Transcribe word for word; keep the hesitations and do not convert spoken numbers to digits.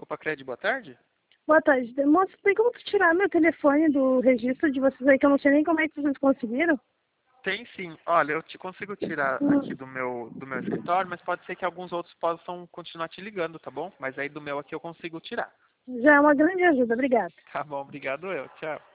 Opa, Cred, boa tarde. Boa tarde. Moço, tem como tirar meu telefone do registro de vocês aí, que eu não sei nem como é que vocês conseguiram? Tem sim. Olha, eu te consigo tirar Hum, aqui do meu, do meu escritório, mas pode ser que alguns outros possam continuar te ligando, tá bom? Mas aí do meu aqui eu consigo tirar. já é uma grande ajuda, obrigada. Tá bom, obrigado eu. Tchau.